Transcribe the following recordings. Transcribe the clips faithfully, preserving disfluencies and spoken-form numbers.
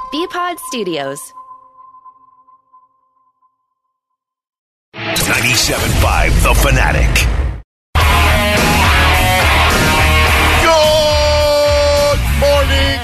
B-Pod Studios. ninety-seven point five The Fanatic. Good morning,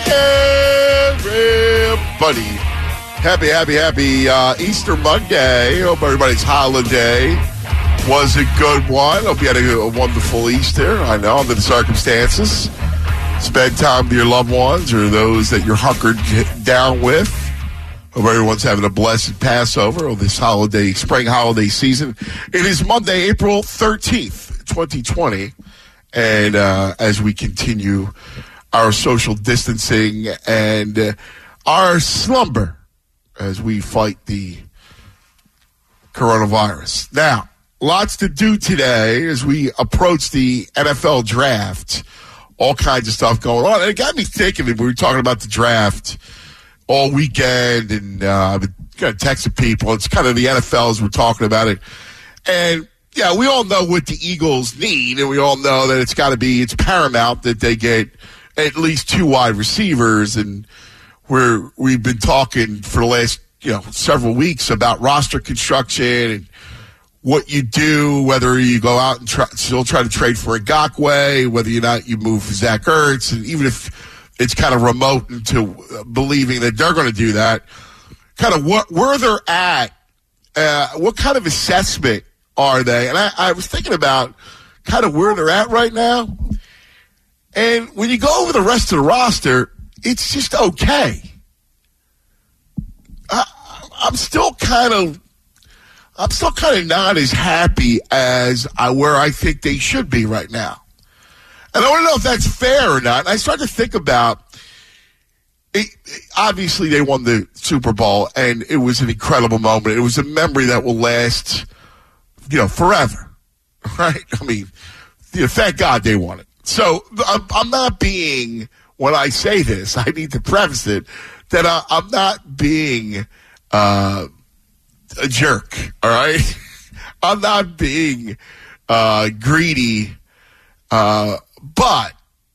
everybody. Happy, happy, happy uh, Easter Monday. Hope everybody's holiday was a good one. Hope you had a, a wonderful Easter. I know, under the circumstances. Spend time with your loved ones or those that you're hunkered down with. Hope everyone's having a blessed Passover or this holiday, spring holiday season. It is Monday, April thirteenth, twenty twenty. And uh, as we continue our social distancing and uh, our slumber as we fight the coronavirus. Now, lots to do today as we approach the N F L draft. All kinds of stuff going on. And it got me thinking that we were talking about the draft all weekend, and uh, I've been kind of texting people. It's kind of the N F L as we're talking about it. And, yeah, we all know what the Eagles need, and we all know that it's got to be, it's paramount that they get at least two wide receivers. And we're, we've been talking for the last, you know, several weeks about roster construction and what you do, whether you go out and try, still try to trade for Ngakoue, whether or not you move for Zach Ertz, and even if it's kind of remote into believing that they're going to do that, kind of what, where they're at, uh, what kind of assessment are they? And I, I was thinking about kind of where they're at right now. And when you go over the rest of the roster, it's just okay. I, I'm still kind of I'm still kind of not as happy as I, where I think they should be right now. And I want to know if that's fair or not. And I started to think about, it, obviously they won the Super Bowl, and it was an incredible moment. It was a memory that will last, you know, forever, right? I mean, you know, thank God they won it. So I'm, I'm not being, when I say this, I need to preface it, that I, I'm not being uh, a jerk, all right? I'm not being uh, greedy, uh, but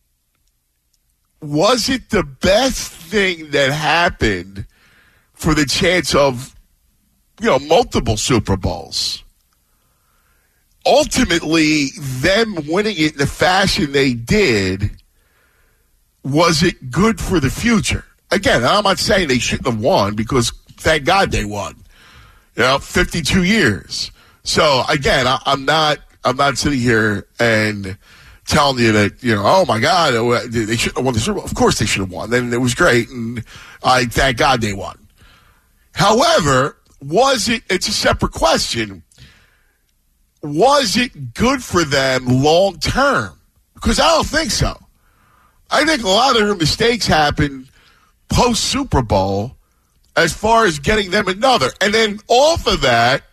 was it the best thing that happened for the chance of, you know, multiple Super Bowls? Ultimately, them winning it in the fashion they did, was it good for the future? Again, I'm not saying they shouldn't have won, because thank God they won. You know, fifty-two years. So again, I, I'm not, I'm not sitting here and telling you that, you know, oh my God, they shouldn't have won the Super Bowl. Of course they should have won. Then it was great, and I thank God they won. However, was it? It's a separate question. Was it good for them long term? Because I don't think so. I think a lot of their mistakes happened post Super Bowl, as far as getting them another. And then off of that,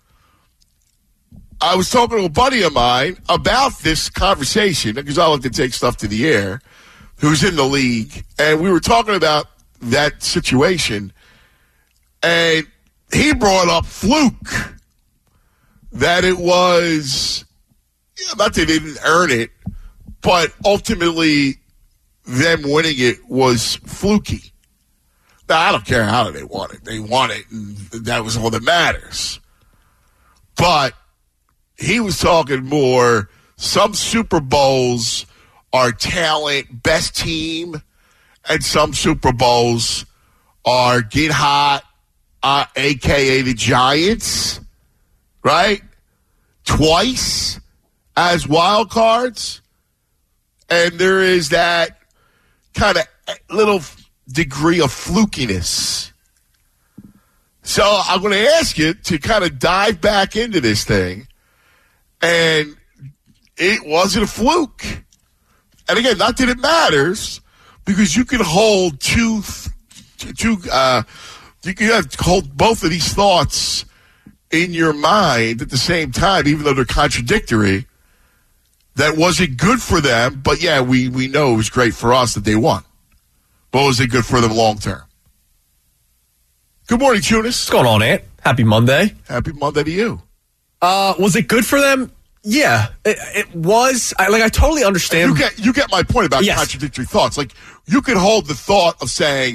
I was talking to a buddy of mine about this conversation, because I like to take stuff to the air, who's in the league, and we were talking about that situation, and he brought up fluke, that it was, you know, not that they didn't earn it, but ultimately them winning it was fluky. Now, I don't care how they won it. They won it, and that was all that matters. But he was talking more, some Super Bowls are talent, best team, and some Super Bowls are get hot, uh, a k a the Giants, right? Twice as wild cards. And there is that kind of little degree of flukiness. So I'm going to ask you to kind of dive back into this thing, and it wasn't a fluke. And again, not that it matters, because you can hold two, two, uh, you can hold both of these thoughts in your mind at the same time, even though they're contradictory. That wasn't good for them, but yeah, we, we know it was great for us that they won. But was it good for them long term? Good morning, Tunis. What's going on, Ant? Happy Monday. Happy Monday to you. Uh, was it good for them? Yeah, it, it was. I, like, I totally understand. You get, you get my point about yes. contradictory thoughts. Like, you could hold the thought of saying,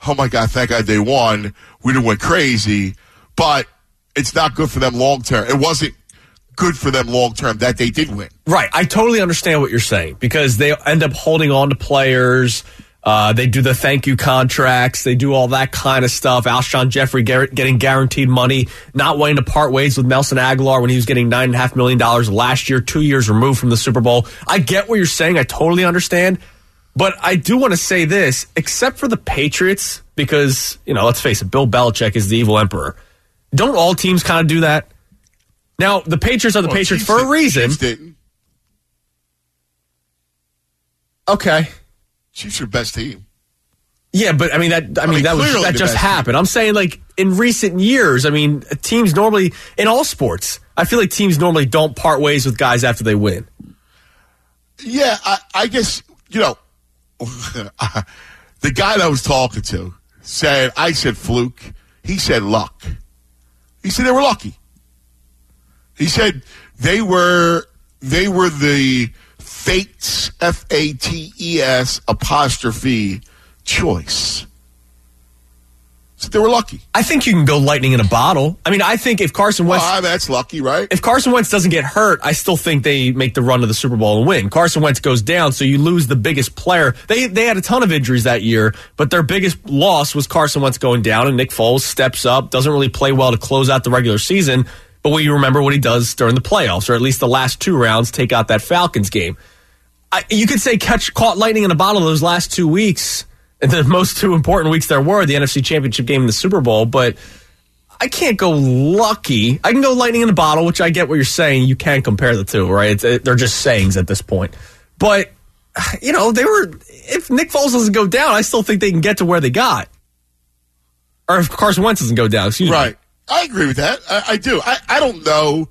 oh my God, thank God they won. We didn't went crazy, but it's not good for them long term. It wasn't good for them long term that they did win. Right. I totally understand what you're saying because they end up holding on to players. Uh, they do the thank you contracts. They do all that kind of stuff. Alshon Jeffrey getting guaranteed money, not wanting to part ways with Nelson Aguilar when he was getting nine point five million dollars last year, two years removed from the Super Bowl. I get what you're saying. I totally understand. But I do want to say this, except for the Patriots, because, you know, let's face it, Bill Belichick is the evil emperor. Don't all teams kind of do that? Now, the Patriots are the well, Patriots for a reason. Chiefs didn't. Okay. Chiefs are best team. Yeah, but I mean that. I, I mean, mean that was that just happened. Team. I'm saying like in recent years. I mean, teams normally in all sports. I feel like teams normally don't part ways with guys after they win. Yeah, I, I guess you know the guy that I was talking to said I said fluke. He said luck. He said they were lucky. He said they were they were the Fates, F A T E S apostrophe choice. So they were lucky. I think you can go lightning in a bottle. I mean, I think if Carson Wentz... Well, that's lucky, right? If Carson Wentz doesn't get hurt, I still think they make the run to the Super Bowl and win. Carson Wentz goes down, so you lose the biggest player. They they had a ton of injuries that year, but their biggest loss was Carson Wentz going down, and Nick Foles steps up, doesn't really play well to close out the regular season, but we remember what he does during the playoffs, or at least the last two rounds, take out that Falcons game. I, you could say catch caught lightning in a bottle those last two weeks, and the most two important weeks there were, the N F C Championship game and the Super Bowl, but I can't go lucky. I can go lightning in a bottle, which I get what you're saying. You can compare the two, right? It's, it, they're just sayings at this point. But, you know, they were, if Nick Foles doesn't go down, I still think they can get to where they got. Or if Carson Wentz doesn't go down, excuse right. me. I agree with that. I, I do. I, I don't know.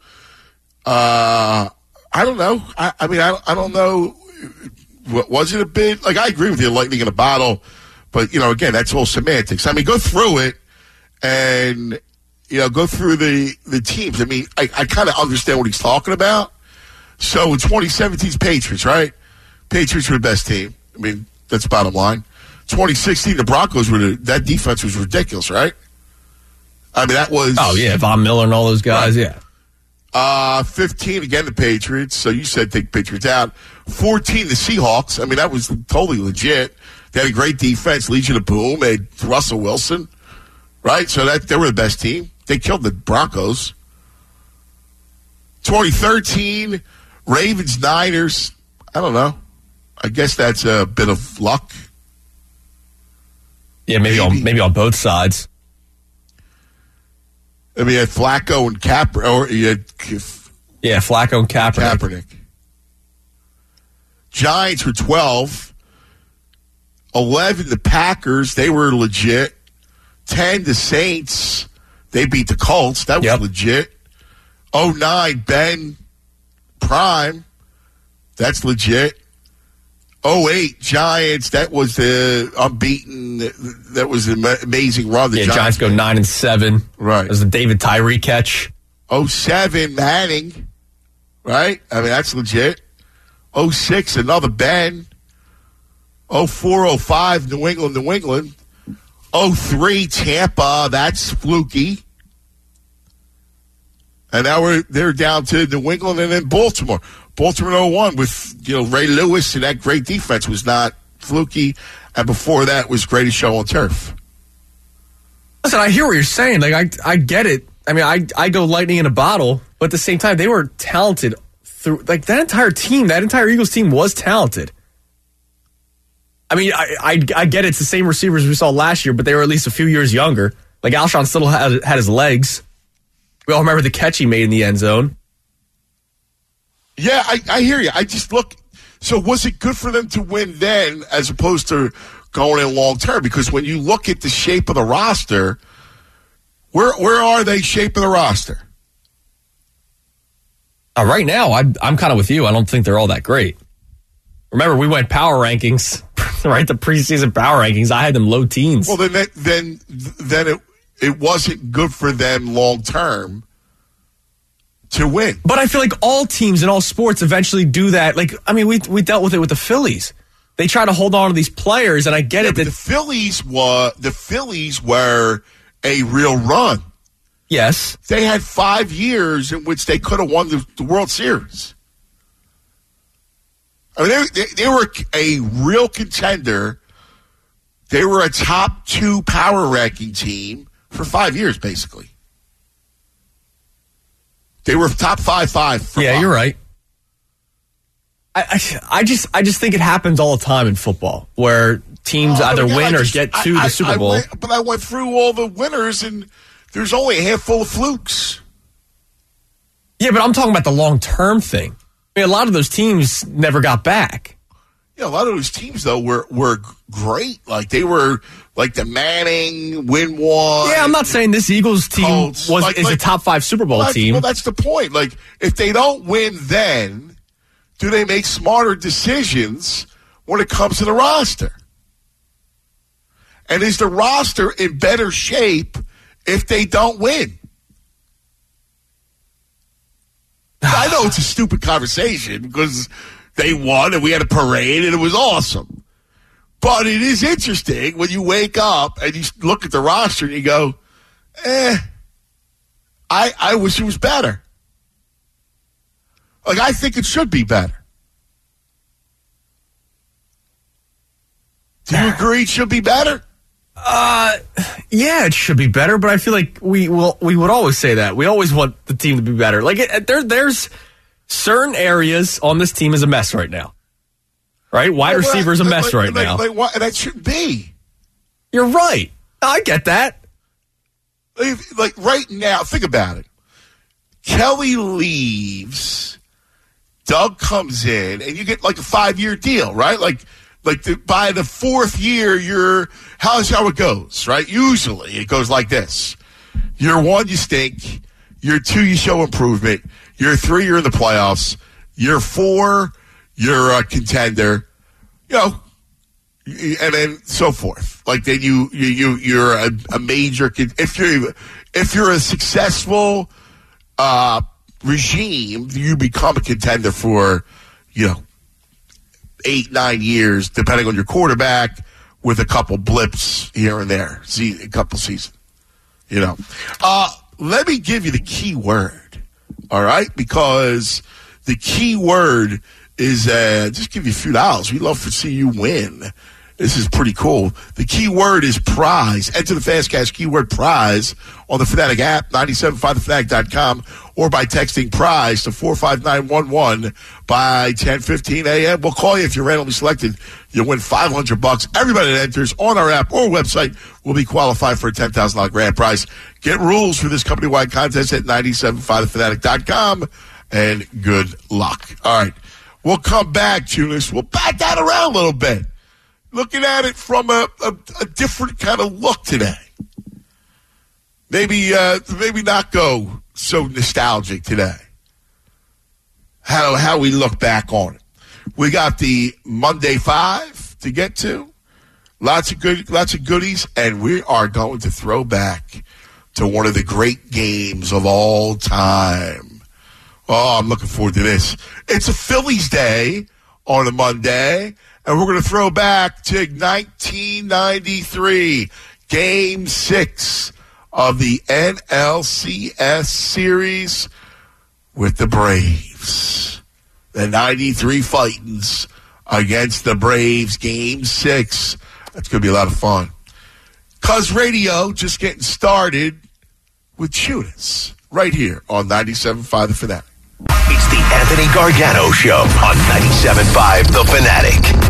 Uh, I don't know. I, I mean, I, I don't know. What, was it a bit? Like, I agree with you, lightning in a bottle. But, you know, again, that's all semantics. I mean, go through it and, you know, go through the, the teams. I mean, I, I kind of understand what he's talking about. So, in twenty seventeen's Patriots, right? Patriots were the best team. I mean, that's bottom line. twenty sixteen, the Broncos were the, that defense was ridiculous, right? I mean, that was... Oh, yeah, Von Miller and all those guys, right. yeah. Uh, fifteen, again, the Patriots. So you said take Patriots out. fourteen, the Seahawks. I mean, that was totally legit. They had a great defense. Legion of Boom. They had Russell Wilson. Right? So that they were the best team. They killed the Broncos. twenty thirteen, Ravens, Niners. I don't know. I guess that's a bit of luck. Yeah, maybe, maybe. on maybe on both sides. I mean, you had Flacco and Kaepernick. Or you had, yeah, Flacco and Kaepernick. Kaepernick. Giants were twelve. eleven, the Packers. They were legit. ten, the Saints. They beat the Colts. That was yep. legit. oh nine, Ben Prime. That's legit. oh eight, Giants. That was the unbeaten. That was an amazing run. The yeah, Giants, Giants go nine and seven. Right. That was the David Tyree catch. oh seven, Manning. Right? I mean, that's legit. oh six, another Ben. oh four, oh five, New England, New England. oh three, Tampa. That's fluky. And now we're they're down to New England and then Baltimore. Baltimore in oh one with, you know, Ray Lewis and that great defense was not fluky. And before that was greatest show on turf. Listen, I hear what you're saying. Like, I I get it. I mean, I, I go lightning in a bottle, but at the same time, they were talented through, like, that entire team, that entire Eagles team was talented. I mean, I, I, I get it. It's the same receivers we saw last year, but they were at least a few years younger. Like, Alshon still had, had his legs. We all remember the catch he made in the end zone. Yeah, I, I hear you. I just look. So was it good for them to win then as opposed to going in long term? Because when you look at the shape of the roster, where where are they shaping the roster? Uh, right now, I, I'm kind of with you. I don't think they're all that great. Remember, we went power rankings, right? The preseason power rankings. I had them low teens. Well, then then then it it wasn't good for them long term to win. But I feel like all teams in all sports eventually do that. Like, I mean, we we dealt with it with the Phillies. they try to hold on to these players, and I get yeah, it. That the Phillies were the Phillies were a real run. Yes, they had five years in which they could have won the, the World Series. I mean, they, they, they were a real contender. They were a top two power ranking team for five years, basically. They were top five, five. For yeah, five. You're right. I, I, I just, I just think it happens all the time in football, where teams oh, either again, win or just, get to I, the Super I, Bowl. I went, but I went through all the winners, and there's only a handful of flukes. Yeah, but I'm talking about the long-term thing. I mean, a lot of those teams never got back. Yeah, a lot of those teams, though, were, were great. Like, they were, like, the Manning, win one. Yeah, I'm not saying this Eagles team Colts. was like, is like, a top five Super Bowl well, team. Well, that's the point. Like, if they don't win then, do they make smarter decisions when it comes to the roster? And is the roster in better shape if they don't win? I know it's a stupid conversation because they won and we had a parade and it was awesome. But it is interesting when you wake up and you look at the roster and you go, eh, I, I wish it was better. Like, I think it should be better. Do you agree it should be better? Uh, yeah, it should be better, but I feel like we will, we would always say that. We always want the team to be better. Like, it, there, there's certain areas on this team is a mess right now. Right? Wide Yeah, receiver is a mess like, right like, now. Like, like, that shouldn't be. You're right. I get that. Like, like, right now, think about it. Kelly leaves, Doug comes in, and you get like a five-year deal, right? Like, like the, by the fourth year, you're, how's how it goes, right? Usually it goes like this. Year one, you stink. Year two, you show improvement. Year three, you're in the playoffs. Year four, you're a contender. You know, and then so forth. Like then you you, you you're a, a major. If you're if you're a successful uh, regime, you become a contender for you know eight nine years, depending on your quarterback, with a couple blips here and there, see a couple seasons. You know, uh, let me give you the key word. All right, because the key word is uh, just give you a few dollars. We'd love to see you win. This is pretty cool. The key word is prize. Enter the Fast Cash keyword prize on the Fanatic app, nine seven five the fanatic dot com, or by texting prize to four five nine one one by ten fifteen a.m. We'll call you if you're randomly selected. You'll win five hundred bucks. Everybody that enters on our app or website will be qualified for a ten thousand dollars grand prize. Get rules for this company-wide contest at nine seven five the fanatic dot com, and good luck. All right. We'll come back, Tunis. We'll back that around a little bit. Looking at it from a, a, a different kind of look today. Maybe uh, maybe not go so nostalgic today. How how we look back on it. We got the Monday Five to get to. Lots of good lots of goodies, and we are going to throw back to one of the great games of all time. Oh, I'm looking forward to this. It's a Phillies day on a Monday, and we're going to throw back to nineteen ninety-three, Game six of the N L C S Series with the Braves. The ninety-three Fightins against the Braves, Game six. That's going to be a lot of fun. Cuz Radio just getting started with Tunis right here on ninety-seven point five The Fanatic. It's the Anthony Gargano Show on ninety-seven point five The Fanatic.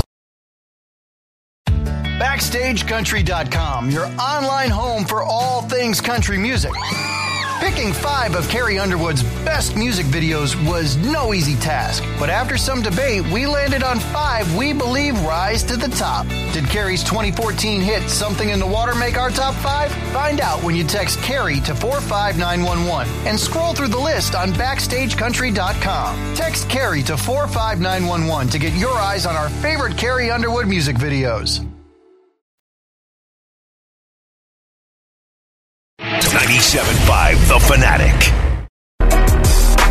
Backstage Country dot com, your online home for all things country music. Picking five of Carrie Underwood's best music videos was no easy task, but after some debate, we landed on five we believe rise to the top. Did Carrie's twenty fourteen hit Something in the Water make our top five? Find out when you text Carrie to four five nine one one and scroll through the list on Backstage Country dot com. Text Carrie to four five nine one one to get your eyes on our favorite Carrie Underwood music videos. ninety-seven point five The Fanatic.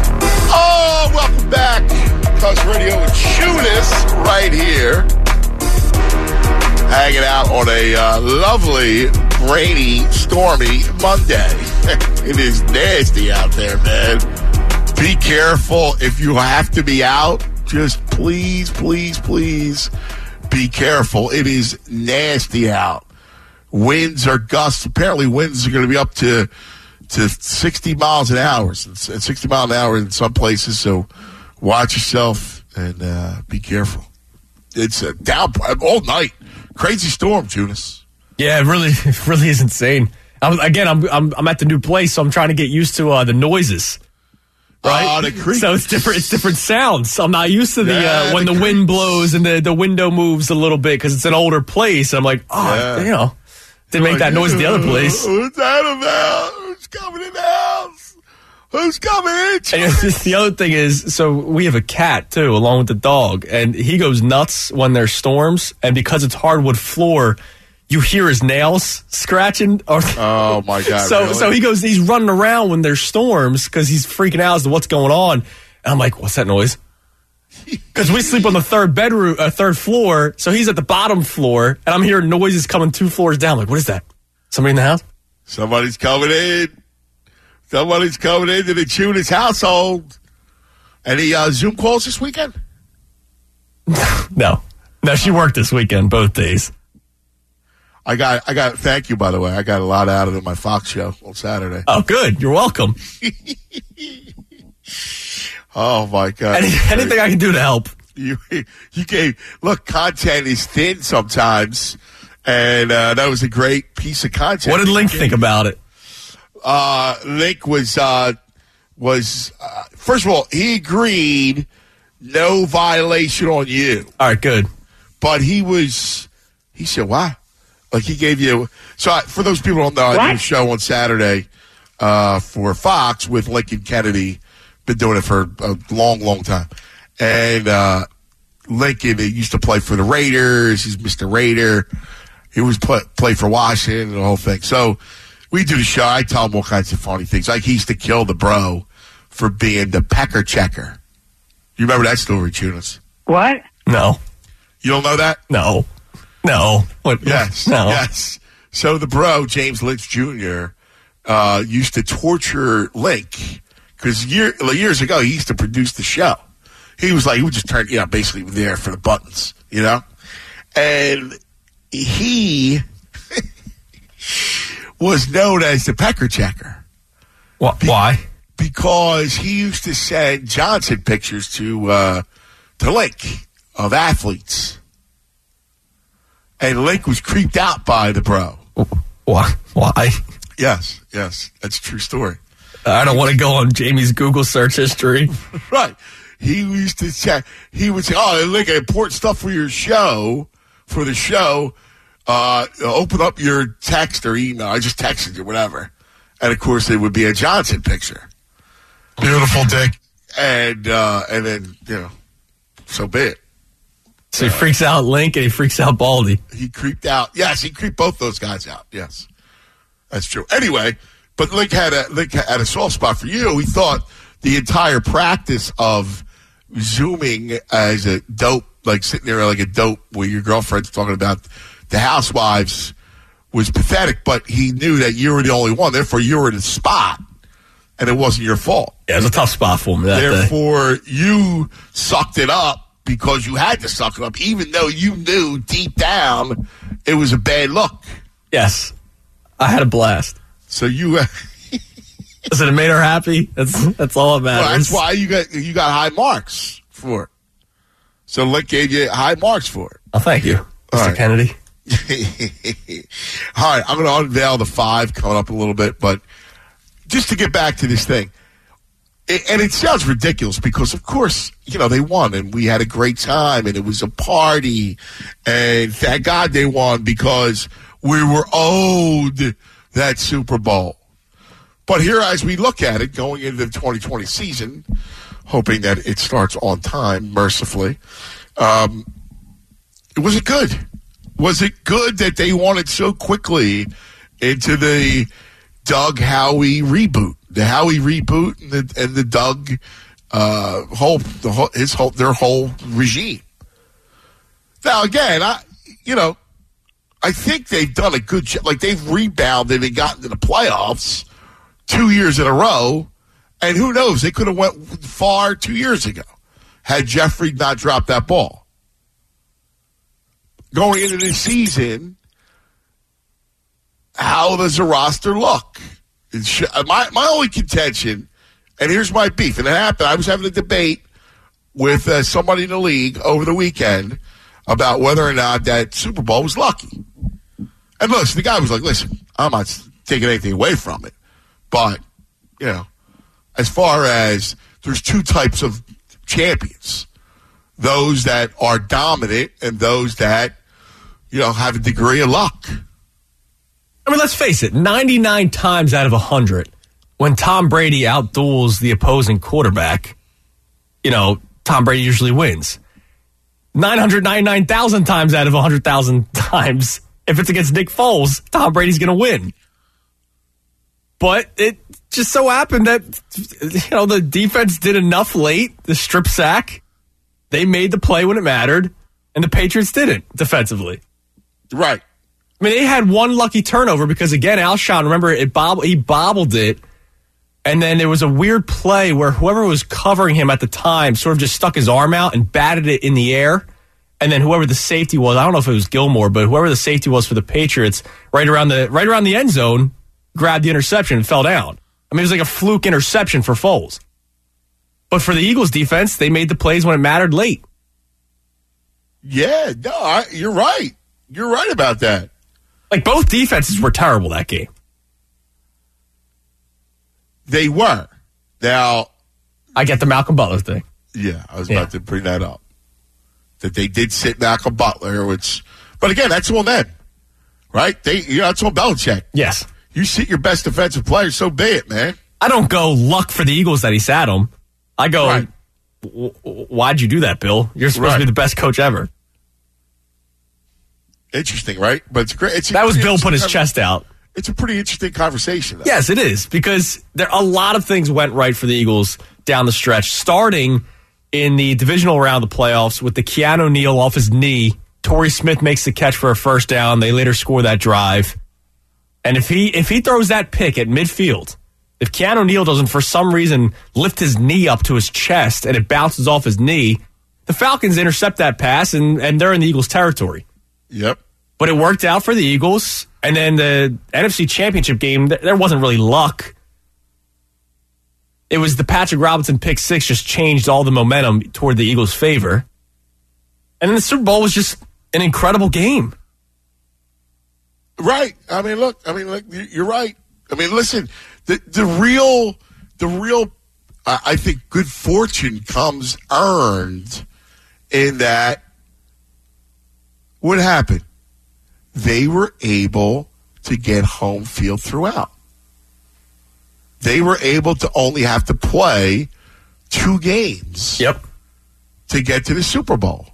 Oh, welcome back. Cuz Radio with Tunis right here hanging out on a uh, lovely, rainy, stormy Monday. It is nasty out there, man. Be careful if you have to be out. Just please, please, please be careful. It is nasty out. Winds are gusts. Apparently, winds are going to be up to to sixty miles an hour, sixty miles an hour in some places. So watch yourself and uh, be careful. It's a downpour all night. Crazy storm, Junis. Yeah, it really, it really is insane. I'm, again, I'm, I'm I'm at the new place, so I'm trying to get used to uh, the noises. Right, uh, the creaks. So it's different. It's different sounds. I'm not used to the yeah, uh, when the, the, the wind blows and the, the window moves a little bit because it's an older place. I'm like, oh, yeah. you know, didn't make that noise at the other place. What's that about? Who's coming in the house? Who's coming in? And the other thing is, so we have a cat too, along with the dog, and he goes nuts when there's storms. And because it's hardwood floor, you hear his nails scratching. Or oh my god! So really? so he goes, he's running around when there's storms because he's freaking out as to what's going on. And I'm like, what's that noise? Because we sleep on the third bedroom, uh, third floor. So he's at the bottom floor, and I'm hearing noises coming two floors down. I'm like, what is that? Somebody in the house? Somebody's coming in. Somebody's coming into the Junis household. Any uh, Zoom calls this weekend? No, no. She worked this weekend, both days. I got, I got. Thank you, by the way. I got a lot out of it. My Fox show on Saturday. Oh, good. You're welcome. Oh my god! Any, anything I can do to help. You, you gave. Look, content is thin sometimes, and uh, that was a great piece of content. What did Link think about it? Uh, Link was uh, was uh, first of all, he agreed, no violation on you. All right, good. But he was, he said, "Why?" Like he gave you. So I, for those people who don't know, I did a show on Saturday uh, for Fox with Lincoln Kennedy. Been doing it for a long, long time. And uh, Lincoln he used to play for the Raiders. He's Mister Raider. He was play, play for Washington and the whole thing. So we do the show. I tell him all kinds of funny things. Like he used to kill the bro for being the pecker checker. You remember that story, Tunis? What? No. You don't know that? No. No. What? Yes. No. Yes. So the bro, James Lynch Junior, uh, used to torture Link. Because year, years ago, he used to produce the show. He was like, he would just turn, you know, basically there for the buttons, you know? And he was known as the pecker checker. What? Why? Because he used to send Johnson pictures to, uh, to Link of athletes. And Link was creeped out by the bro. Why? Why? Yes, yes. That's a true story. I don't want to go on Jamie's Google search history. Right. He used to check. He would say, "Oh, look, important stuff for your show, for the show. Uh, open up your text or email. I just texted you, whatever." And of course, it would be a Johnson picture. Beautiful dick. And uh, and then you know, so be it. So he freaks out Link and he freaks out Baldy. He creeped out. Yes, he creeped both those guys out. Yes, that's true. Anyway. But Link had a Link had a soft spot for you. He thought the entire practice of Zooming as a dope, like sitting there like a dope where your girlfriend's talking about the housewives was pathetic, but he knew that you were the only one. Therefore, you were in the spot, and it wasn't your fault. Yeah, it was a tough spot for me that Therefore, day. you sucked it up because you had to suck it up, even though you knew deep down it was a bad look. Yes. I had a blast. So you, uh, listen, it made her happy. That's that's all that matters. Well, that's why you got you got high marks for it. So Link gave you high marks for it. Oh, thank you, Mister Right. Kennedy. All right, I'm going to unveil the five coming up a little bit, but just to get back to this thing, it, and it sounds ridiculous because, of course, you know, they won and we had a great time and it was a party, and thank God they won because we were owed that Super Bowl. But here, as we look at it, going into the twenty twenty season, hoping that it starts on time, mercifully, um, was it good? Was it good that they wanted so quickly into the Doug Howie reboot, the Howie reboot, and the and the Doug uh, whole the whole his whole their whole regime? Now, again, I you know, I think they've done a good job. Like, they've rebounded and gotten to the playoffs two years in a row. And who knows? They could have went far two years ago had Jeffrey not dropped that ball. Going into this season, how does the roster look? Sh- my, my only contention, and here's my beef, and it happened. I was having a debate with uh, somebody in the league over the weekend about whether or not that Super Bowl was lucky. And listen, the guy was like, listen, I'm not taking anything away from it. But, you know, as far as there's two types of champions, those that are dominant and those that, you know, have a degree of luck. I mean, let's face it, ninety-nine times out of one hundred, when Tom Brady outduels the opposing quarterback, you know, Tom Brady usually wins. nine hundred ninety-nine thousand times out of one hundred thousand times, if it's against Nick Foles, Tom Brady's going to win. But it just so happened that, you know, the defense did enough late, the strip sack. They made the play when it mattered, and the Patriots didn't defensively. Right. I mean, they had one lucky turnover because, again, Alshon, remember, it bob- he bobbled it, and then there was a weird play where whoever was covering him at the time sort of just stuck his arm out and batted it in the air, and then whoever the safety was, I don't know if it was Gilmore, but whoever the safety was for the Patriots, right around the right around the end zone, grabbed the interception and fell down. I mean, it was like a fluke interception for Foles. But for the Eagles defense, they made the plays when it mattered late. Yeah, no, I, you're right. You're right about that. Like, both defenses were terrible that game. They were. Now, I get the Malcolm Butler thing. Yeah, I was Yeah. about to bring that up. That they did sit Malcolm Butler, which, but again, that's on them, right? They, you know, it's on Belichick. Yes. You sit your best defensive player, so be it, man. I don't go luck for the Eagles that he sat him. I go, Right. w- w- why'd you do that, Bill? You're supposed Right. to be the best coach ever. Interesting, right? But it's great. It's a That was pretty Bill put his interesting chest out. It's a pretty interesting conversation, though. Yes, it is, because there a lot of things went right for the Eagles down the stretch, starting in the divisional round of the playoffs with the Keanu Neal off his knee. Torrey Smith makes the catch for a first down. They later score that drive. And if he if he throws that pick at midfield, if Keanu Neal doesn't for some reason lift his knee up to his chest and it bounces off his knee, the Falcons intercept that pass and, and they're in the Eagles' territory. Yep. But it worked out for the Eagles. And then the N F C Championship game, there wasn't really luck. It was the Patrick Robinson pick six just changed all the momentum toward the Eagles' favor. And then the Super Bowl was just an incredible game. Right. I mean, look. I mean, look. You're right. I mean, listen. The the real, the real. Uh, I think good fortune comes earned in that. What happened? They were able to get home field throughout. They were able to only have to play two games. Yep. To get to the Super Bowl.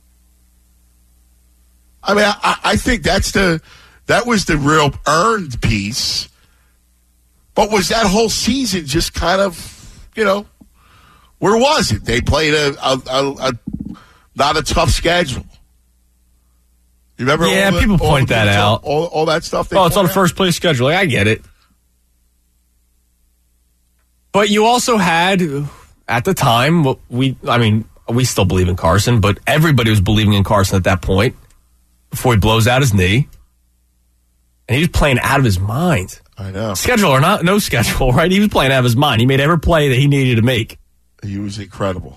I mean, I, I think that's the that was the real earned piece. But was that whole season just kind of, you know, where was it? They played a, a, a, a not a tough schedule. You remember? Yeah, all the, people all point the, that out. All, all that stuff. They Oh, it's on point a first place schedule. Like, I get it. But you also had, at the time, what we, I mean, we still believe in Carson, but everybody was believing in Carson at that point before he blows out his knee. And he was playing out of his mind. I know. Schedule or not, no schedule, right? He was playing out of his mind. He made every play that he needed to make. He was incredible.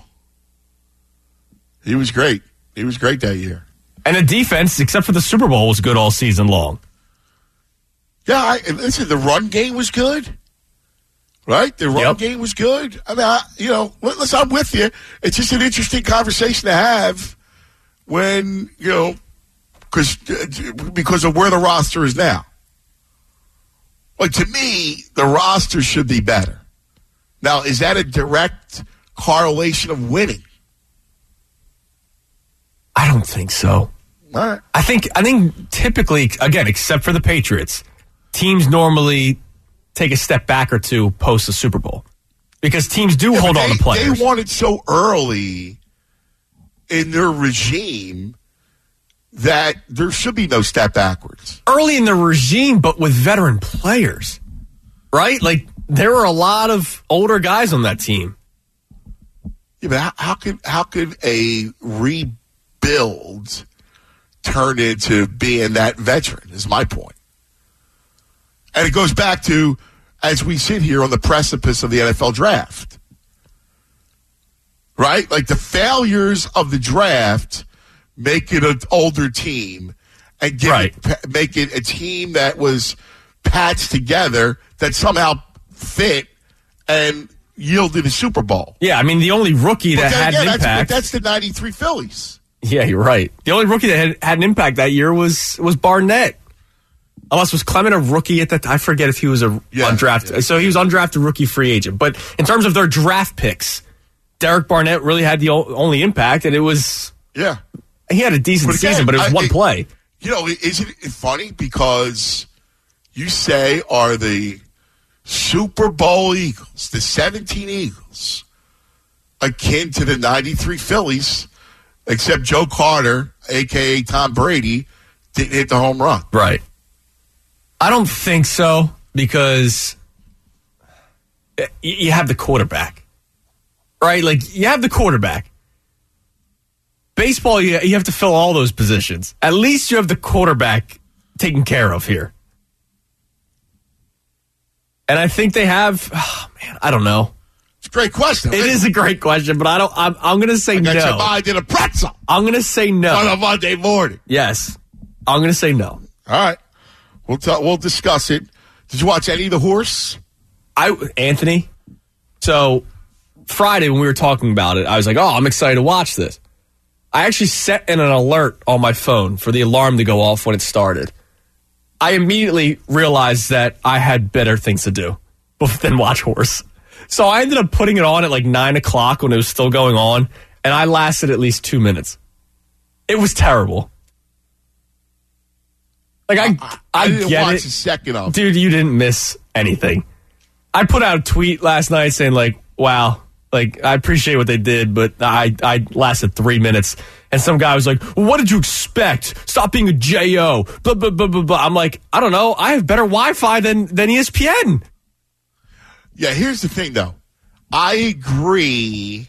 He was great. He was great that year. And the defense, except for the Super Bowl, was good all season long. Yeah, I, listen, the run game was good. Right? The run Yep. game was good. I mean, I, you know, listen, I'm with you. It's just an interesting conversation to have when, you know, cause, because of where the roster is now. Like, to me, the roster should be better. Now, is that a direct correlation of winning? I don't think so. All right. I think I think typically, again, except for the Patriots, teams normally take a step back or two post the Super Bowl because teams do Yeah, hold they, on to players. They won it so early in their regime that there should be no step backwards. Early in the regime, but with veteran players, right? Like, there were a lot of older guys on that team. Yeah, but how, how could how could a rebuild turn into being that veteran is my point. And it goes back to, as we sit here on the precipice of the N F L draft, right? Like the failures of the draft make it an older team and give right. it, make it a team that was patched together that somehow fit and yielded a Super Bowl. Yeah, I mean, the only rookie that had again, an that's, impact. That's the ninety-three Phillies. Yeah, you're right. The only rookie that had, had an impact that year was was Barnett. Unless was Clement a rookie at that time? I forget if he was a yeah, undrafted. Yeah. So he was undrafted rookie free agent. But in terms of their draft picks, Derek Barnett really had the o- only impact, and it was yeah. He had a decent but again, season, but it was I, one it, play. You know, isn't it funny because you say are the Super Bowl Eagles, the seventeen Eagles, akin to the ninety-three Phillies, except Joe Carter, a k a. Tom Brady, didn't hit the home run. Right. I don't think so because you have the quarterback, right? Like, you have the quarterback. Baseball, you have to fill all those positions. At least you have the quarterback taken care of here. And I think they have, oh man, I don't know. It's a great question. It is a great question, but I don't, I'm, I'm going to say I got no. your mind in a pretzel. I'm going to say no. On a Monday morning. Yes. I'm going to say no. All right. We'll talk, we'll discuss it. Did you watch any of the horse? I Anthony. So Friday when we were talking about it, I was like, "Oh, I'm excited to watch this." I actually set in an alert on my phone for the alarm to go off when it started. I immediately realized that I had better things to do than watch horse. So I ended up putting it on at like nine o'clock when it was still going on, and I lasted at least two minutes. It was terrible. Like, I, I, I didn't get watch it. a second of it. Dude, you didn't miss anything. I put out a tweet last night saying, like, wow, like, I appreciate what they did, but I, I lasted three minutes. And some guy was like, well, what did you expect? Stop being a J O. Blah, blah, blah, blah, blah. I'm like, I don't know. I have better Wi-Fi than, than E S P N. Yeah, here's the thing, though. I agree.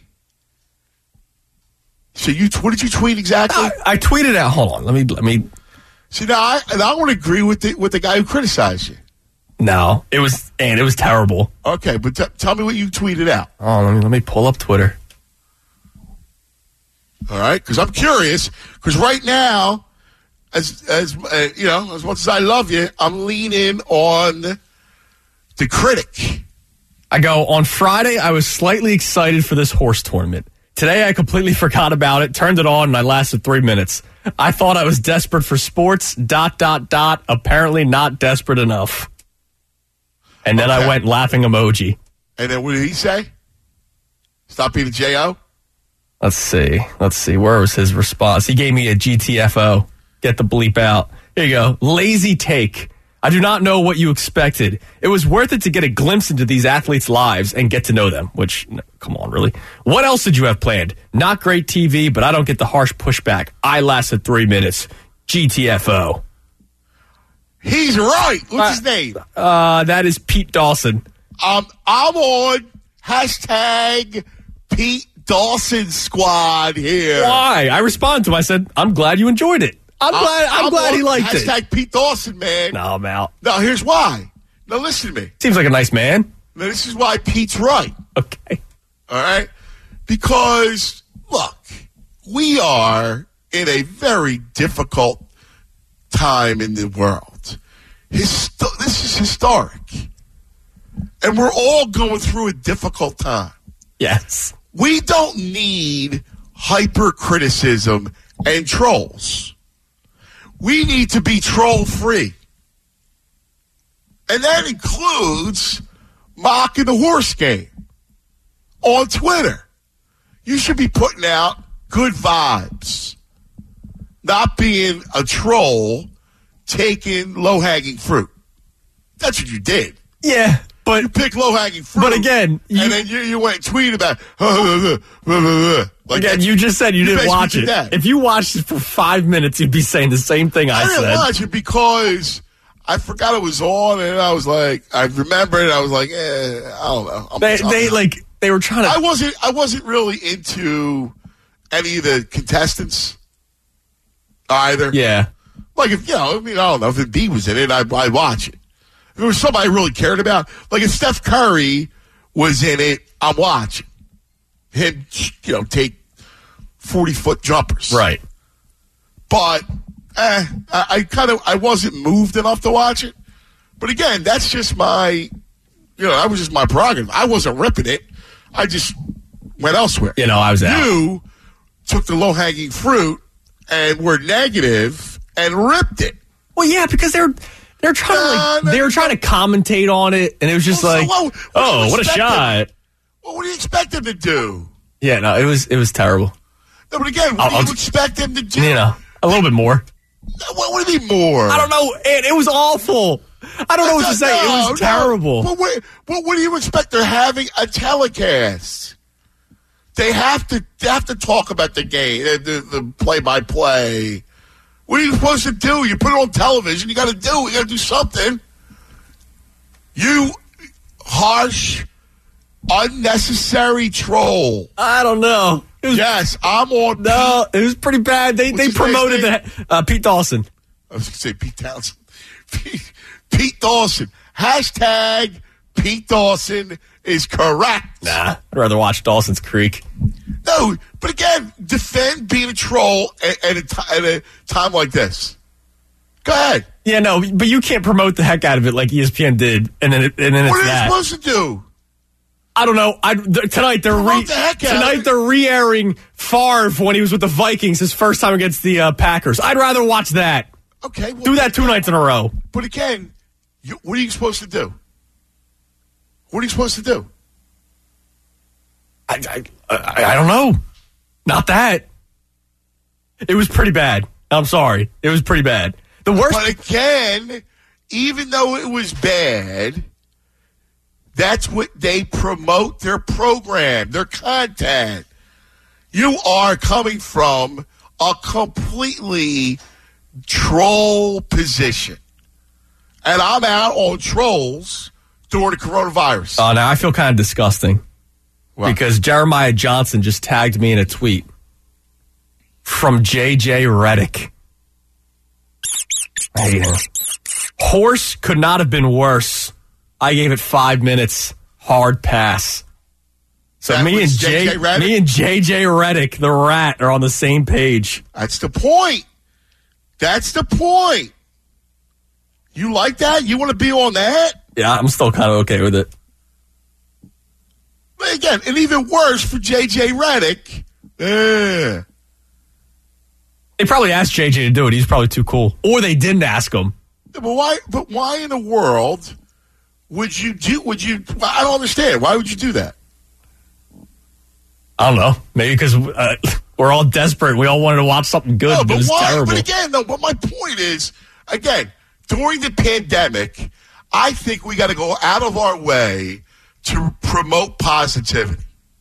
So you, what did you tweet exactly? I, I tweeted out. Hold on. Let me, let me. See, now I, and I want to agree with the, with the guy who criticized you. No, it was, and it was terrible. Okay, but t- tell me what you tweeted out. Oh, let me, let me pull up Twitter. All right, because I'm curious. Because right now, as as uh, you know, as much as I love you, I'm leaning on the critic. I go, on Friday, I was slightly excited for this horse tournament. Today, I completely forgot about it, turned it on, and I lasted three minutes. I thought I was desperate for sports, dot, dot, dot, apparently not desperate enough. And then Okay. I went laughing emoji. And then what did he say? Stop being a J O? Let's see. Let's see. Where was his response? He gave me a G T F O. Get the bleep out. Here you go. Lazy take. I do not know what you expected. It was worth it to get a glimpse into these athletes' lives and get to know them, which, no, come on, really? What else did you have planned? Not great T V, but I don't get the harsh pushback. I lasted three minutes. G T F O. He's right. What's Uh, his name? Uh, that is Pete Dawson. Um, I'm on hashtag Pete Dawson squad here. Why? I responded to him. I said, I'm glad you enjoyed it. I'm glad I'm, glad he liked it. Hashtag Pete Dawson, man. No, I'm out. Now, here's why. Now, listen to me. Seems like a nice man. Now, this is why Pete's right. Okay. All right? Because, look, we are in a very difficult time in the world. Histo- this is historic. And we're all going through a difficult time. Yes. We don't need hyper-criticism and trolls. We need to be troll-free. And that includes mocking the horse game on Twitter. You should be putting out good vibes, not being a troll taking low-hanging fruit. That's what you did. Yeah. But you pick low hanging fruit. But again, you, and then you, you went tweet about uh, uh, uh, like again. You just said you, you didn't watch it. That. If you watched it for five minutes, you'd be saying the same thing I, I didn't said. watch it because I forgot it was on, and I was like, I remember it. I was like, eh, I don't know. I'm, They, I'm, they like they were trying to. I wasn't. I wasn't really into any of the contestants either. Yeah. Like if you know, I mean, I don't know if Embiid was in it, I'd, I'd watch it. If it was somebody I really cared about, like if Steph Curry was in it, I'm watching him. You know, take forty foot jumpers. Right. But eh, I, I kind of I wasn't moved enough to watch it. But again, that's just my, you know, that was just my prerogative. I wasn't ripping it. I just went elsewhere. You know, I was out. You took the low hanging fruit and were negative and ripped it. Well, yeah, because they're they're trying to like, no, they were no. trying to commentate on it, and it was just Well, so like, what- what do you oh, what a expect shot! them- Well, what do you expect them to do? Yeah, no, it was it was terrible. No, but again, what I'll- do you I'll- expect them to do? You know, a little bit more. What, what do you mean more? I don't know. It, it was awful. I don't know what to say. It was No, no. terrible. But what, what, what do you expect? They're having a telecast. They have to they have to talk about the game, the, the, the play-by-play. What are you supposed to do? You put it on television. You got to do. You got to do something. You harsh, unnecessary troll. I don't know. It was, Yes, I'm on. no, it was pretty bad. They What's they his promoted last the uh, Pete Dawson. I was going to say Pete Townsend. Pete, Pete Dawson. Hashtag Pete Dawson is correct. Nah, I'd rather watch Dawson's Creek. No, but again, defend being a troll at, at, a, t- at a time like this. Go ahead. Yeah, no, but you can't promote the heck out of it like E S P N did, and then it, and then What it's are that. you supposed to do? I don't know. I th- tonight they're Promote re- the heck out of tonight it. they're re-airing Favre when he was with the Vikings his first time against the uh, Packers. I'd rather watch that. Okay. Well, Do that two nights in a row. But again, you, what are you supposed to do? What are you supposed to do? I, I, I, I don't know. Not that. It was pretty bad. I'm sorry. It was pretty bad. The worst. But again, even though it was bad, that's what they promote their program, their content. You are coming from a completely troll position. And I'm out on trolls during the coronavirus. Oh, now I feel kind of disgusting. Wow. Because Jeremiah Johnson just tagged me in a tweet from J J Redick. I hate him. Horse could not have been worse. I gave it five minutes. Hard pass. So That me and was J, J J Redick? me and J J Redick, the rat, are on the same page. That's the point. That's the point. You like that? You want to be on that? Yeah, I'm still kind of okay with it. But again, and even worse for J J Redick. Eh. They probably asked J J to do it. He's probably too cool. Or they didn't ask him. But why? But why in the world would you do? Would you? I don't understand. Why would you do that? I don't know. Maybe because uh, we're all desperate. We all wanted to watch something good. No, but but it was why? terrible. But again, no. But my point is, again, during the pandemic, I think we got to go out of our way to promote positivity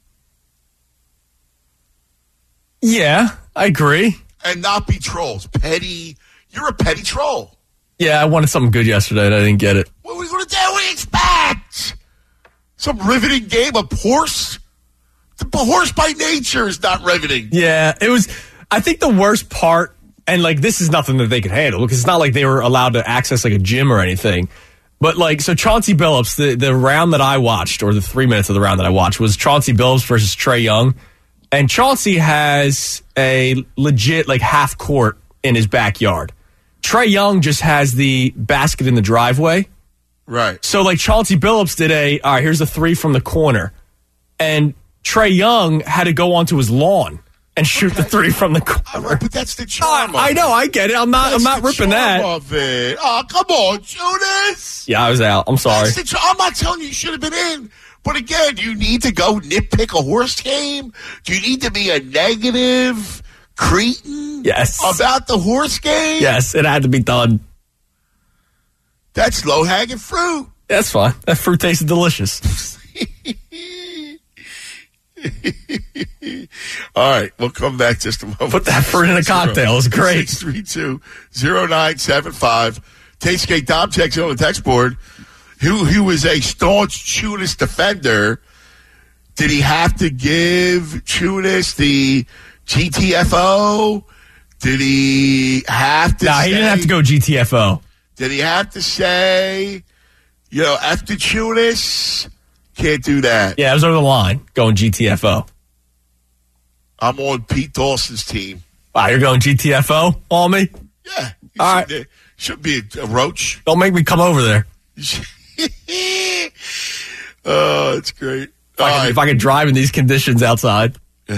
Yeah, I agree. and not be trolls. Petty. You're a petty troll. Yeah, I wanted something good yesterday and I didn't get it. What are we going to do? What do you expect? Some riveting game of horse? The horse by nature is not riveting. Yeah, it was. I think the worst part, and like this is nothing that they could handle because it's not like they were allowed to access like a gym or anything. But like, so Chauncey Billups, the, the round that I watched, or the three minutes of the round that I watched, was Chauncey Billups versus Trae Young. And Chauncey has a legit like half court in his backyard. Trae Young just has the basket in the driveway. Right. So like Chauncey Billups did a, all right, here's a three from the corner. And Trae Young had to go onto his lawn and shoot Okay. the three from the All corner. right, but that's the charm. Oh, I of know, it. I get it. I'm not, That's I'm not the ripping charm that. Of it. Oh, come on, Judas. Yeah, I was out. I'm sorry. That's the char- I'm not telling you you should have been in. But again, do you need to go nitpick a horse game? Do you need to be a negative cretin Yes. about the horse game? Yes, it had to be done. That's low-hanging fruit. That's fine. That fruit tasted delicious. All right, we'll come back just a moment. Put that fruit in a cocktail. It's great. six three two, zero nine seven five. Tastegate Dom checks in on the text board. Who, who was a staunch Chunas defender. Did he have to give Chunas the G T F O? Did he have to No, nah, say, he didn't have to go G T F O. Did he have to say, you know, after Chunas? Can't do that. Yeah, it was over the line going G T F O. I'm on Pete Dawson's team. Wow, you're going G T F O on me? Yeah. All should, right. Should be a, a roach. Don't make me come over there. Oh, it's great. If I, can, right. if I can drive in these conditions outside. All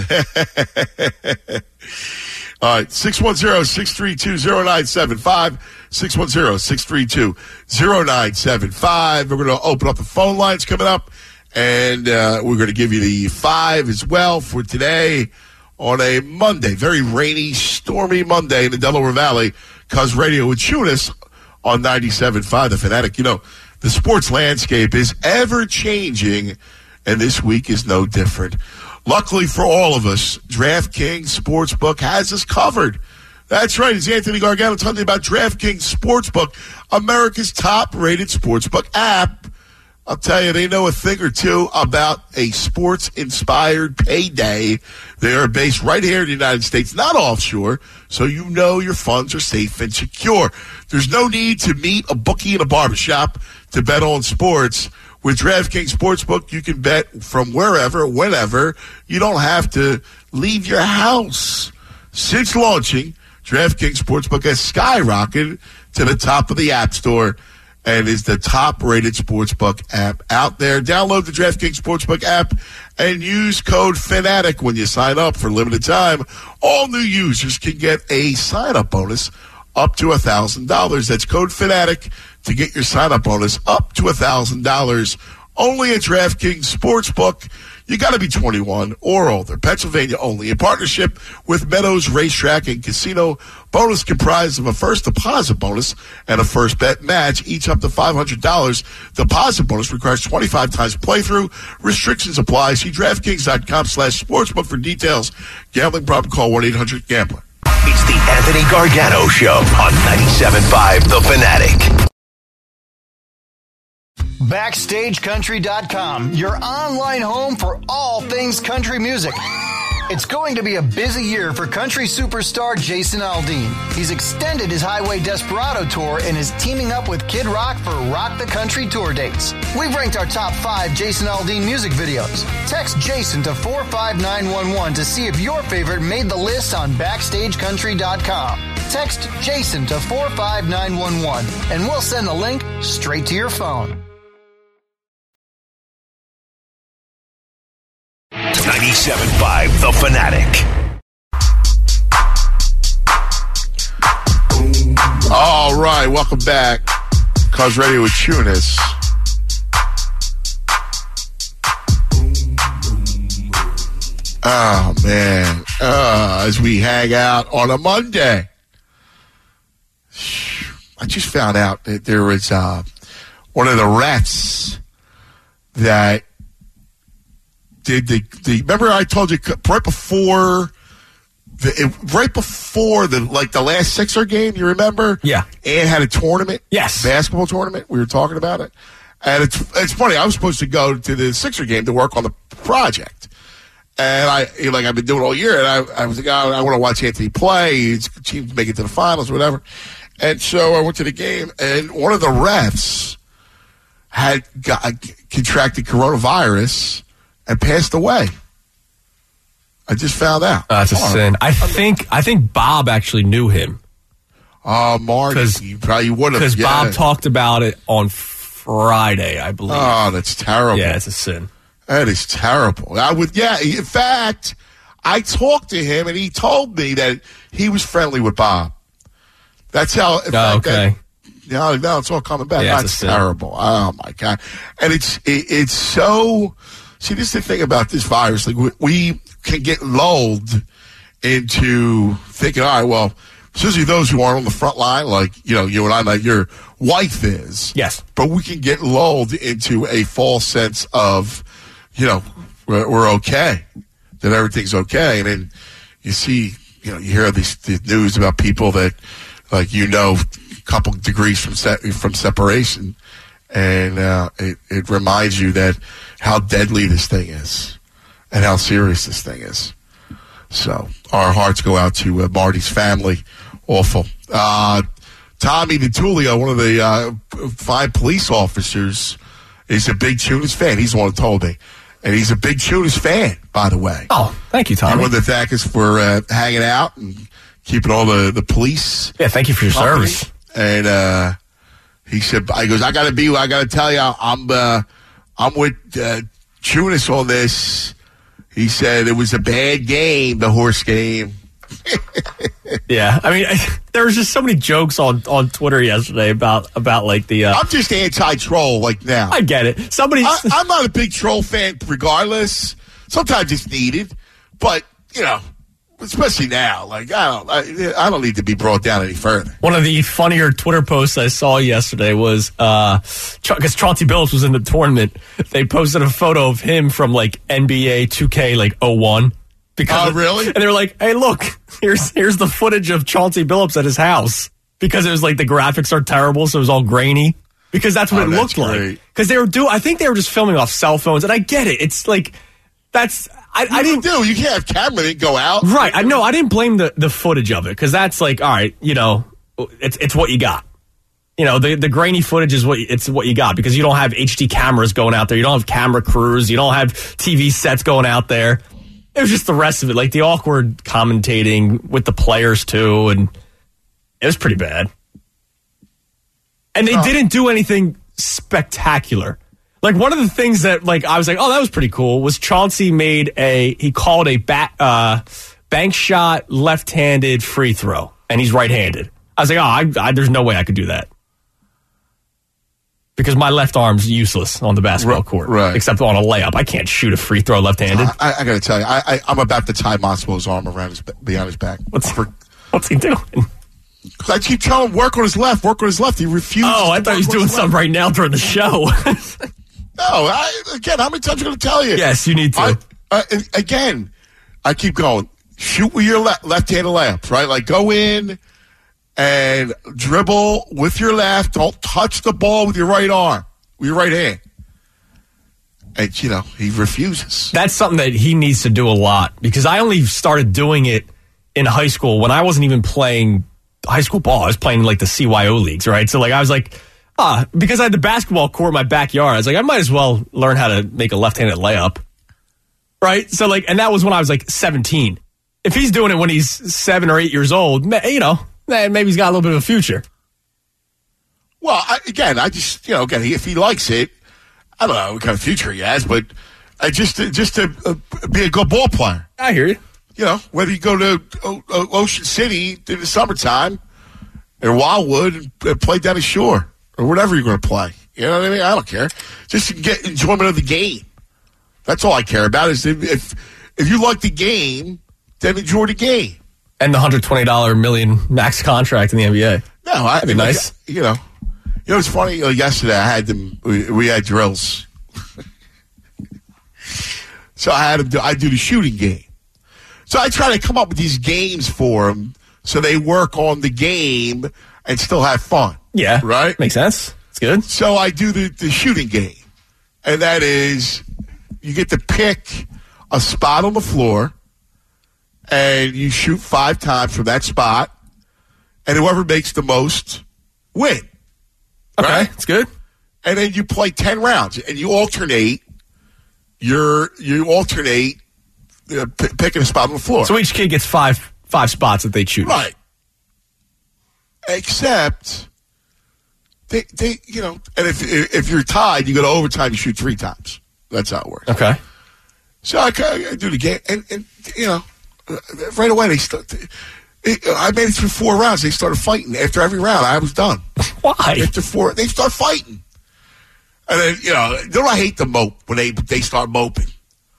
right, six one zero, six three two, zero nine seven five, six one zero, six three two, zero nine seven five. We're going to open up the phone lines coming up, and uh, we're going to give you the five as well for today on a Monday, very rainy, stormy Monday in the Delaware Valley. Cuz Radio with Chunas on ninety-seven point five The Fanatic. You know, the sports landscape is ever-changing, and this week is no different. Luckily for all of us, DraftKings Sportsbook has us covered. That's right. It's Anthony Gargano telling you about DraftKings Sportsbook, America's top-rated sportsbook app. I'll tell you, they know a thing or two about a sports-inspired payday. They are based right here in the United States, not offshore, so you know your funds are safe and secure. There's no need to meet a bookie in a barbershop to bet on sports. With DraftKings Sportsbook, you can bet from wherever, whenever. You don't have to leave your house. Since launching, DraftKings Sportsbook has skyrocketed to the top of the App Store and is the top-rated sportsbook app out there. Download the DraftKings Sportsbook app and use code FANATIC when you sign up for a limited time. All new users can get a sign-up bonus up to one thousand dollars. That's code FANATIC to get your sign-up bonus up to one thousand dollars. Only at DraftKings Sportsbook. You got to be twenty-one or older. Pennsylvania only. In partnership with Meadows Racetrack and Casino. Bonus comprised of a first deposit bonus and a first bet match, each up to five hundred dollars. Deposit bonus requires twenty-five times playthrough. Restrictions apply. See DraftKings.com slash sportsbook for details. Gambling problem, call one eight hundred gambler. It's the Anthony Gargano Show on ninety-seven point five The Fanatic. Backstage Country dot com, your online home for all things country music. It's going to be a busy year for country superstar Jason Aldean. He's extended his Highway Desperado tour and is teaming up with Kid Rock for Rock the Country tour dates. We've ranked our top five Jason Aldean music videos. Text Jason to four five nine one one to see if your favorite made the list on Backstage Country dot com. Text Jason to four five nine one one and we'll send the link straight to your phone. ninety-seven point five The Fanatic. All right, welcome back. Cuz Radio with Chunas. Oh, man. Uh, as we hang out on a Monday. I just found out that there was uh, one of the refs that did the, the remember I told you right before the it, right before the like the last Sixer game, you remember? Yeah. And had a tournament. Yes. Basketball tournament. We were talking about it. And it's it's funny, I was supposed to go to the Sixer game to work on the project. And I like I've been doing it all year, and I, I was like, oh, I want to watch Anthony play. His team make it to the finals or whatever. And so I went to the game, and one of the refs had got, contracted coronavirus and passed away. I just found out. Uh, that's a oh, sin. I think I think Bob actually knew him. Oh, uh, Marty, you probably would have. Because yeah. Bob talked about it on Friday, I believe. Oh, that's terrible. Yeah, it's a sin. That is terrible. I would, yeah. In fact, I talked to him, and he told me that he was friendly with Bob. That's how. In oh, fact, okay. That, now, now it's all coming back. Yeah, That's terrible. Oh my God! And it's it, it's so. See, this is the thing about this virus. Like we, we can get lulled into thinking, all right, well, especially those who aren't on the front line, like, you know, you and I, like your wife is. Yes. But we can get lulled into a false sense of, you know, we're, we're okay, that everything's okay. And then you see, you know, you hear these the news about people that, like, you know, a couple degrees from se- from separation, and uh, it, it reminds you that how deadly this thing is and how serious this thing is. So our hearts go out to uh, Marty's family. Awful. Uh, Tommy DiTullio, one of the uh, five police officers, is a big Tunis fan. He's the one who told me. And he's a big Tunis fan, by the way. Oh, thank you, Tommy. I wanted to thank us for uh, hanging out and keeping all the, the police. Yeah, thank you for your company. service. And uh, he said, "I goes, I got to be. I got to tell you, I'm uh, I'm with uh, Tunis on this." He said it was a bad game, the horse game. Yeah, I mean, I, there was just so many jokes on, on Twitter yesterday about about like the. Uh, I'm just anti-troll, like now. I get it. Somebody, I, I'm not a big troll fan, regardless. Sometimes it's needed, but you know, especially now, like I don't, I, I don't need to be brought down any further. One of the funnier Twitter posts I saw yesterday was because uh, Chauncey Billups was in the tournament. They posted a photo of him from like N B A two K like oh one. Because oh, really? And they were like, "Hey, look, here's here's the footage of Chauncey Billups at his house." Because it was like the graphics are terrible, so it was all grainy. Because that's what oh, it that's looked great. like. Because they were do, I think they were just filming off cell phones, and I get it. It's like that's I, I didn't do. You can't have camera and go out, right? I know. I didn't blame the, the footage of it because that's like, all right, you know, it's it's what you got. You know, the, the grainy footage is what it's what you got because you don't have H D cameras going out there. You don't have camera crews. You don't have T V sets going out there. It was just the rest of it, like the awkward commentating with the players too, and it was pretty bad. And they oh. didn't do anything spectacular. Like one of the things that, like, I was like, oh, that was pretty cool. Was Chauncey made a he called a back uh, bank shot left-handed free throw, and he's right-handed. I was like, oh, I, I, there's no way I could do that. Because my left arm's useless on the basketball court, right. Except on a layup. I can't shoot a free throw left-handed. I, I got to tell you, I, I, I'm about to tie Maslo's arm around his behind his back. What's, For, what's he doing? Because I keep telling him, work on his left, work on his left. He refuses. Oh, I thought he was doing something right now during the show. No, I, again, how many times am I going to tell you? Yes, you need to. I, uh, again, I keep going. Shoot with your le- left-handed layups, right? Like go in and dribble with your left. Don't touch the ball with your right arm. With your right hand. And, you know, he refuses. That's something that he needs to do a lot because I only started doing it in high school when I wasn't even playing high school ball. I was playing like the C Y O leagues, right? So, like, I was like, ah, because I had the basketball court in my backyard, I was like, I might as well learn how to make a left-handed layup, right? So, like, and that was when I was like seventeen. If he's doing it when he's seven or eight years old, you know, maybe he's got a little bit of a future. Well, I, again, I just, you know, again, if he likes it, I don't know what kind of future he has, but I just, just to uh, be a good ball player. I hear you. You know, whether you go to o- o- Ocean City in the summertime or Wildwood and uh, play down the shore or whatever you're going to play. You know what I mean? I don't care. Just to get enjoyment of the game. That's all I care about is if if, if you like the game, then enjoy the game. And the one hundred twenty dollars million max contract in the N B A. No, I That'd be mean, nice. Like, you know. You know, it's funny. Uh, yesterday, I had them. We, we had drills, so I had them. Do, I do the shooting game. So I try to come up with these games for them, so they work on the game and still have fun. Yeah, right. Makes sense. It's good. So I do the, the shooting game, and that is you get to pick a spot on the floor, and you shoot five times from that spot, and whoever makes the most win. Okay, right? That's good. And then you play ten rounds, and you alternate. You're you alternate uh, p- picking a spot on the floor. So each kid gets five five spots that they choose. Right. Except they they you know, and if if you're tied, you go to overtime. You shoot three times. That's how it works. Okay. So I, I do the game, and, and you know, right away they start. I made it through four rounds. They started fighting. After every round, I was done. Why? After four, they start fighting. And then, you know, don't I hate the mope when they they start moping?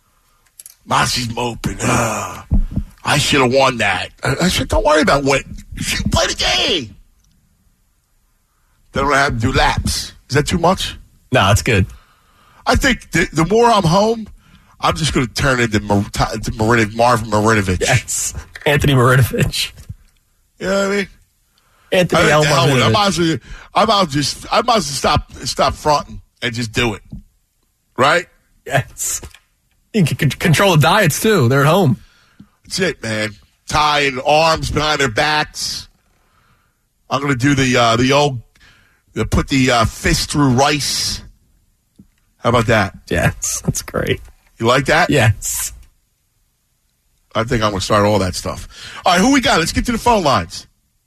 Mossie's moping. Uh, I should have won that. I, I said, don't worry about what Play the game. Then I'm going to have to do laps. Is that too much? No, it's good. I think the, the more I'm home, I'm just going to turn into, Mar- into Marin- Marvin Marinovich. Yes. Anthony Marinovich. You know what I mean? Anthony I, L. I, I, Marinovich. might as well, I might as well just I might as well stop stop fronting and just do it. Right? Yes. You can c- control the diets, too. They're at home. That's it, man. Tying arms behind their backs. I'm going to do the uh, the old, the, put the uh, fist through rice. How about that? Yes. That's great. You like that? Yes. I think I'm going to start all that stuff. All right, who we got? Let's get to the phone lines.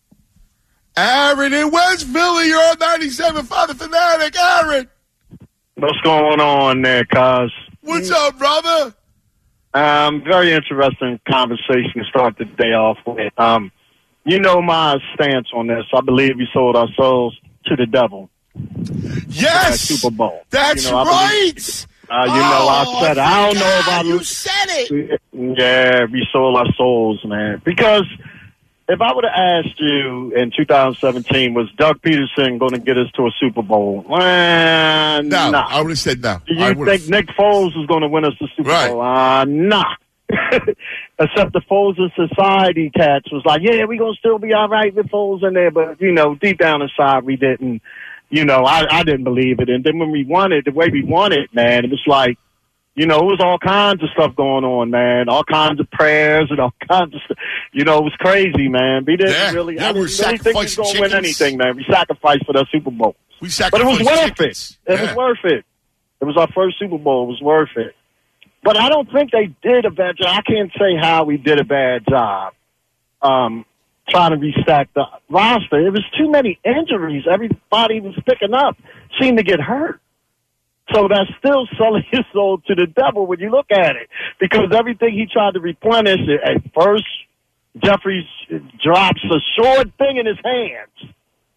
Aaron in West Philly, you're on ninety-seven point five The Fanatic. Aaron. What's going on there, cuz? What's up, brother? Um, very interesting conversation to start the day off with. Um, you know my stance on this. I believe we sold our souls to the devil. Yes. Super Bowl. That's you know, right. Believe, uh, you oh, know, I said I, I don't know if I. You said it. Yeah, we sold our souls, man. Because if I would have asked you in two thousand seventeen, was Doug Peterson going to get us to a Super Bowl? Uh, no, nah. I would have said no. Do you think Nick Foles was going to win us the Super right. Bowl? Uh, nah. Except the Foles in Society cats was like, yeah, we're going to still be all right with Foles in there. But, you know, deep down inside, we didn't. You know, I, I didn't believe it. And then when we won it, the way we won it, man, it was like, you know, it was all kinds of stuff going on, man. All kinds of prayers and all kinds of stuff. You know, it was crazy, man. We didn't yeah. really, yeah, I we didn't really think we were going to win anything, man. We sacrificed for that Super Bowl. We but it was worth chickens. it. It yeah. was worth it. It was our first Super Bowl. It was worth it. But I don't think they did a bad job. I can't say how we did a bad job um, trying to restack the roster. It was too many injuries. Everybody was picking up seemed to get hurt. So that's still selling his soul to the devil when you look at it. Because everything he tried to replenish, at first, Jeffries drops a short thing in his hands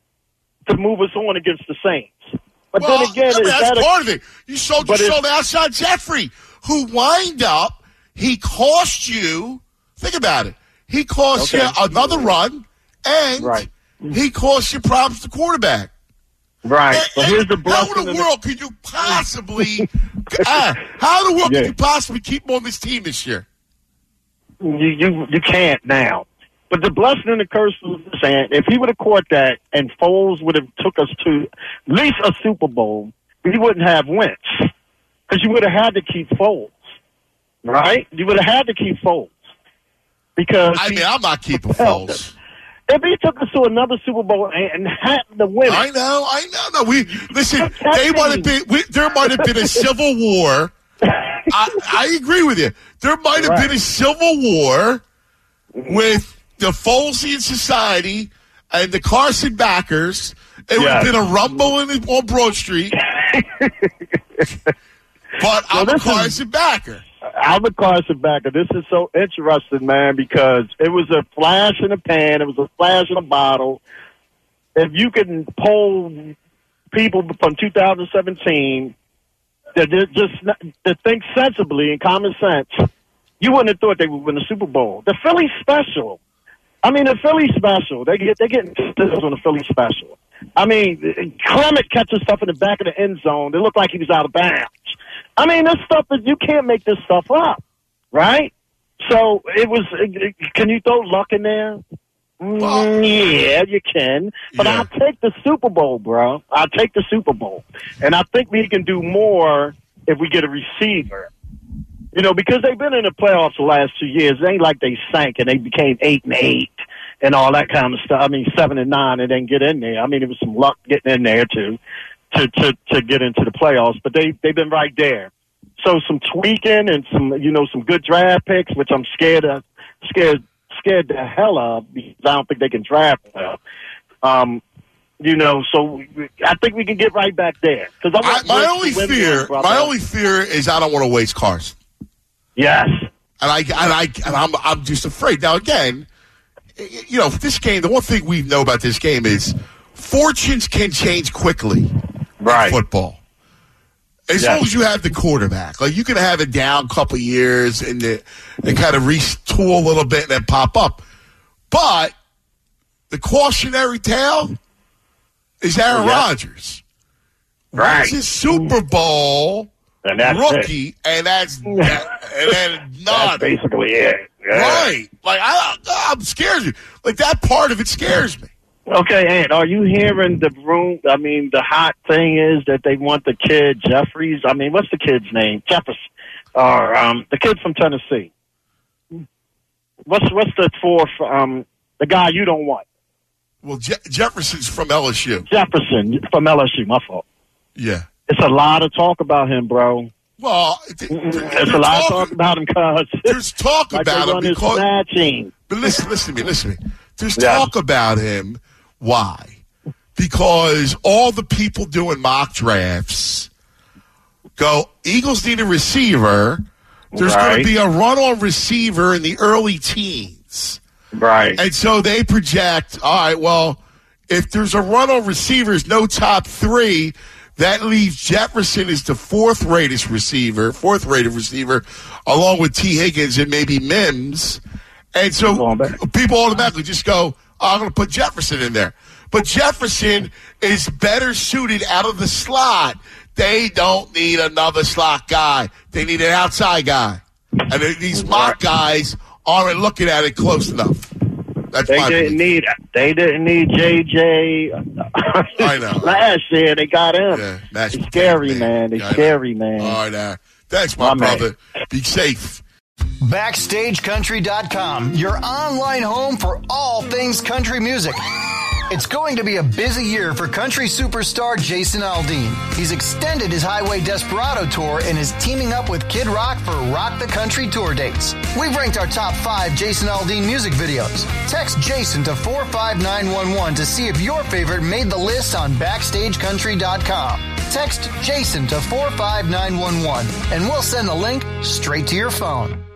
to move us on against the Saints. But well, then again, I mean, is that's that part a, of it. You sold you sold outside Jeffrey, who wind up, he cost you, think about it, he cost okay. you another run, and right. he cost you problems to quarterback. Right. And, but here's the blessing. How in the world could you possibly, uh, how in the world yeah. could you possibly keep him on this team this year? You, you, you can't now. But the blessing and the curse was saying, if he would have caught that and Foles would have took us to at least a Super Bowl, we wouldn't have Wentz. Because you would have had to keep Foles. Right? You would have had to keep Foles. Because I he, mean, I'm not keeping Foles. If he took us to another Super Bowl and had to win it. I know, I know. No, we listen. They might have been. We, there might have been a civil war. I, I agree with you. There might have right. been a civil war with the Folesian Society and the Carson backers. It yes. would have been a rumble in, on Broad Street. But well, I'm a Carson is, backer. I'm a Carson backer. This is so interesting, man, because it was a flash in the pan. It was a flash in a bottle. If you can poll people from two thousand seventeen that just to think sensibly and common sense, you wouldn't have thought they would win the Super Bowl. The Philly special. I mean, the Philly special. They get they getting on the Philly special. I mean, Clement catches stuff in the back of the end zone. It looked like he was out of bounds. I mean, this stuff is, you can't make this stuff up, right? So it was, can you throw luck in there? Well, yeah, you can. But yeah. I'll take the Super Bowl, bro. I'll take the Super Bowl. And I think we can do more if we get a receiver. You know, because they've been in the playoffs the last two years. It ain't like they sank and they became eight and eight and all that kind of stuff. I mean, seven and nine and then get in there. I mean, it was some luck getting in there too. To, to, to get into the playoffs, but they, they've been right there. So some tweaking and some, you know, some good draft picks, which I'm scared of, scared, scared the hell of because I don't think they can draft well. Um, you know, so I think we can get right back there. Cause I, my only fear, my only fear is I don't want to waste Carson. Yes. And I, and I, and I'm, I'm just afraid. Now again, you know, this game, the one thing we know about this game is fortunes can change quickly. Right. Football. As yes. long as you have the quarterback. Like, you can have it down a couple of years and, the, and kind of retool a little bit and then pop up. But The cautionary tale is Aaron Yeah. Rodgers. Right. He's a Super Bowl And that's rookie, it. and that's that, and then That's not basically it. Yeah. right. Like I, I'm scares me. Like that part of it scares me. Okay, Ant, are you hearing the room? I mean, the hot thing is that they want the kid Jeffries. I mean, what's the kid's name? Jefferson, or um, the kid from Tennessee. What's what's the fourth? Um, the guy you don't want, Well, Je- Jefferson's from L S U. Jefferson from L S U. My fault. Yeah. It's a lot of talk about him, bro. Well, th- There's a lot of talk about him, cuz. There's talk like about they him run his because. snatching. But listen, listen to me, listen to me. There's Yeah. talk about him. Why? Because all the people doing mock drafts go, Eagles need a receiver. There's going Right. to be a run-on receiver in the early teens. Right. And so they project, all right, well, if there's a run-on receivers, no top three, that leaves Jefferson as the fourth-rated receiver, fourth-rated receiver, along with T. Higgins and maybe Mims. And so Going back. people automatically just go, oh, I'm going to put Jefferson in there. But Jefferson is better suited out of the slot. They don't need another slot guy. They need an outside guy. And these mock guys aren't looking at it close enough. That's They my didn't belief. need. They didn't need J J. I know. Last year they got him. Yeah, that's It's scary, man. It's I know. scary, man. All right, uh, thanks, my, My man. brother. Be safe. Backstage Country dot com, your online home for all things country music. It's going to be a busy year for country superstar Jason Aldean. He's extended his Highway Desperado tour and is teaming up with Kid Rock for Rock the Country tour dates. We've ranked our top five Jason Aldean music videos. Text Jason to four five nine one one to see if your favorite made the list on Backstage Country dot com. Text Jason to four five nine one one and we'll send the link straight to your phone.